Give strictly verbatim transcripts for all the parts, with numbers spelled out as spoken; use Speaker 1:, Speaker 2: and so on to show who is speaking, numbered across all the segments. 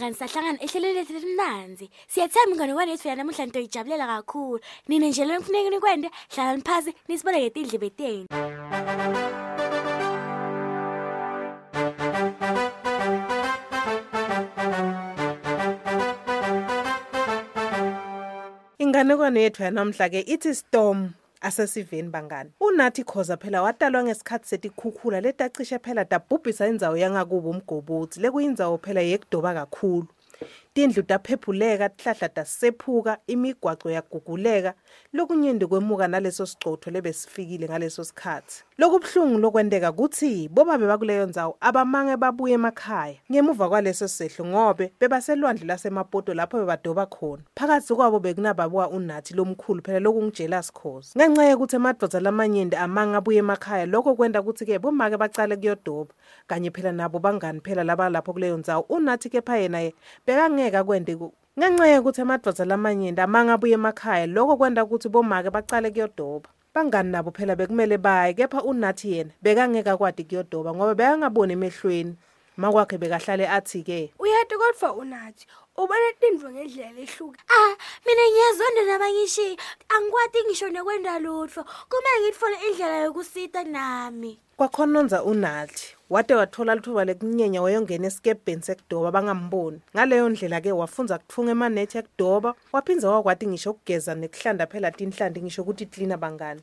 Speaker 1: bangani sahlangana ehlelweni lethu lemnanzi. Siyathemba ingane kwani yethu namuhla into ijabulela kakhulu. Nina nje lo kufuneka nikwende hlalani phansi nisibone ngetindlebe tenu.
Speaker 2: Inganekwane yethu yanamhla ke ithi Storm asesiveni bangani. Unathi Khoza phela watalwa ngesikhathi setikhukhula letacishe phela dabhubhisa indzawo yangakubo uMgobodzi lekuyindzawo phela yekudoba kakhulu. Tindlu taphephuleka, tihlahla tasephuka, imigwaco yaguguleka, lokunyende kwemuka naleso sigcotho lebesifikile ngaleso sikhathi. Lokubhlungu lokwendeka kuthi boba bebakuleyo ndzawo abamange babuye emakhaya. Ngemuva kwaleso sehlo ngobe bebaselwandle lasemapoto lapho bebadoba khona. Phakathi kwabo bekunababuka uNathi lomkhulu phela lokungijela sikhozi. Ngenxa yokuthi amadvodza lamanyende amanga abuye emakhaya lokho kwenda ukuthi ke bomake bacale kuyodoba. Kanye phela nabo bangani phela laba lapho kuleyo ndzawo uNathi kepha yena ye bekangeka kwende ku ngenxa yokuthi amadvodza lamanyende amanga abuye emakhaya lokho kwenda ukuthi bomake bacale kuyodoba. Bangani nabo phela bekumele baye kepha uNathi yena bekangeka kwadi kuyodoba ngoba bekangaboni emehlweni. Makwakhe bekahlale athi ke
Speaker 3: uyati kodwa uNathi ubone tindvo ngendlela ehluka.
Speaker 1: Ah, mina ngiyazonda nabangishi angikwati ngisho nekwenda lutho. Kumele ngitfole indlela yokusita nami.
Speaker 2: Kwakhononza uNathi wade wathola lithuba lekunyenya wayongena esikebheni sekudoba bangamboni. Ngaleyo ndlela ke wafunza kuthunga emanethi ekudoba waphinza wakwati ngisho ukugeza nekuhlanda phela tinhlandi ngisho ukuthi cleaner bangani.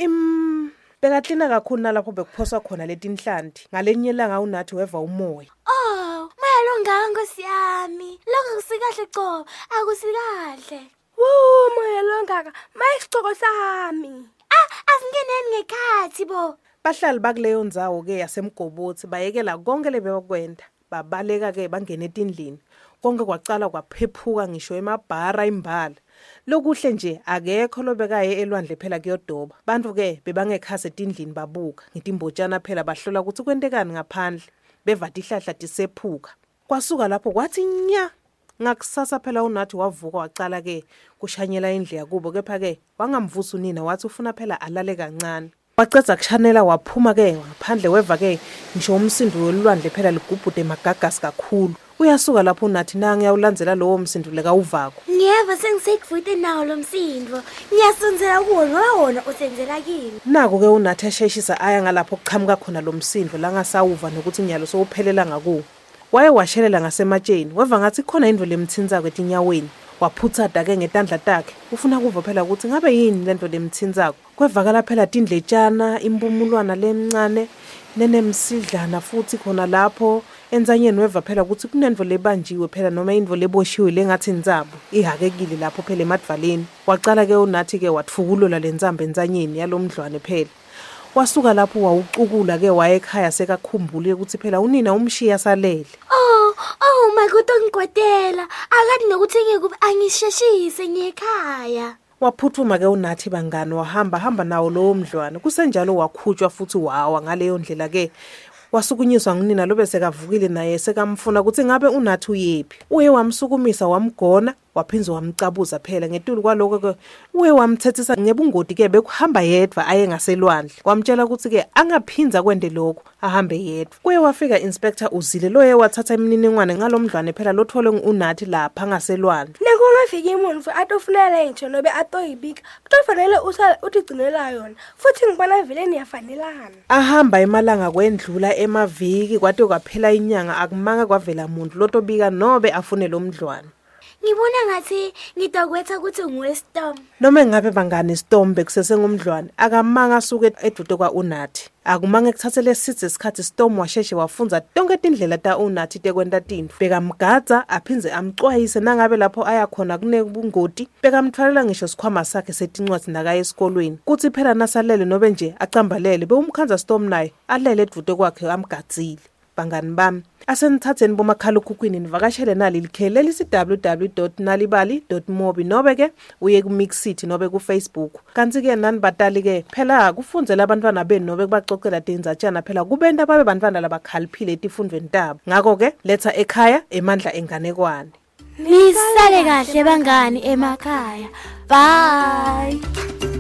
Speaker 2: Im bekaklina kakhulu nalapho bekuphoswa khona letinhlandi. Ngalenye ilanga uNathi weva umoya.
Speaker 1: Oh, mayalonga Nkosi yami. Longa kusikahle Cobo, akusikahle.
Speaker 3: Woo, mayalonga mayisicoko sami.
Speaker 1: Ah, asingeneni ngekhathi bo.
Speaker 2: Bahlali bakuleyo ndzawo ke yaseMgobodzi bayekela konke lebekwenda. Babaleka ke bangena etindlini. Konke kwacala kwaphephuka ngisho emabhara imbala. Lokuhle nje akekho lobekaye elwandle phela kuyodoba. Bantu ke bebangekhase etindlini babuka. Ngitimbotshana phela bahlola ukuthi kwentekani ngaphandle. Bevati ihlahla tisephuka. Kwasuka lapho kwathi nya. Ngakusasa phela uNathi wavuka wacala ke kushanyela indle yakubo kepha ke wangamvusa unina wathi ufuna phela alale kancane. Wacedza kushanela waphuma ke ngaphandle weva ke ngisho umsindo welwandle phela ligubhude emagagasi kakhulu. Uyasuka lapho uNathi nange yawulandzela lowo msindo leka uvako.
Speaker 1: Ngiyeva sengisekuvute nawo lo msindo. Ngiyasonzela kuwona wona usenzela kimi.
Speaker 2: Nako ke uNathi esheshisa aya ngalapho kuqhamuka khona lo msindo la ngasawuva nokuthi nyalo sowuphelela ngakuwo. Waye washelela ngasematsheni weva ngathi khona indvo lemthinza kwetinyaweni. Waphutha ke ngetandla takhe ufuna kuva phela ukuthi ngabe yini lento lemthinzako. Kwevakala phela tindletshana impumulwana lemncane nenemsidlana futhi khona lapho enzanyeni weva phela ukuthi kunendvo lebanjiwe phela noma indvo leboshiwe lengathi inzabo ihakekile lapho phela emadvaleni. Wacala ke uNathi ke watfukulula lenzamba enzanyeni yalomdlwane phela. Wasuka lapho wawucukula ke waye ekhaya sekakhumbule ukuthi phela unina umshiya salele.
Speaker 1: Oh, oh my God ongigwedela. Akade nokuthi ngeke angisheshise ngekhaya.
Speaker 2: Waphuthuma ke uNathi bangani wahamba hamba nawo lowo mdlwane. Kusenjalo wakhutshwa futhi wawa ngaleyo ndlela ke. Wasukunyiswa ngunina lobe sekavukile naye sekamfuna ukuthi ngabe uNathi uyephi. Uye wamsukumisa wamgona waphinza wamcabuza phela ngetulu kwaloko ke uye wamthethisa ngebungodi ke bekuhamba yedwa aye ngaselwandle. Wamtshela ukuthi ke angaphinza kwende lokho ahambe yedwa. Kuye wafika inspector Uzile loye wathatha imininingwane ngalomdlwane phela lothole uNathi lapha ngaselwandle.
Speaker 3: Nekungafika imuntu atofunela nje nobe atoyibika kufanele usala utigcinela yona futhi ngibona vele niyafanelana.
Speaker 2: Ahamba emalanga kwendlula emaviki kwade kwaphela inyanga akumanga kwavela umuntu lotobika nobe afune lo mdlwane.
Speaker 1: Ngibona ngathi ngidogwetha ukuthi nguStorm.
Speaker 2: Noma ngabe bangani Storm bekusese ngumdlwane akamanga asuke edude kwa uNathi. Akumange kuthathele sithi isikhathi Storm washeshe wafunza tonke indlela ta uNathi tekwenta tindlu. Bekamgadza aphinze amcwayise nangabe lapho aya khona kunebungoti. Bekamthwalela ngisho sikhwama sakhe setincwadi nakaye esikolweni. Kuthi phela nasalele nobe nje acambalele bewumkhanza Storm naye alele edude kwakhe amgadzile. Bangani bami asenithatheni bomakhalekhukhwini nivakashele nali likhele lisi w w w dot nalibali dot mobi nobe ke uye ku Mixit nobe ku Facebook. Kanti ke nani batali ke phela kufundzela abantwana benu nobe kubaxoxela tindzatshana phela kubenta babe bantwana labakhaliphile etifundweni tabo. Ngakho ke letha ekhaya emandla enganekwane.
Speaker 1: Nisale kahle bangani emakhaya. Bye.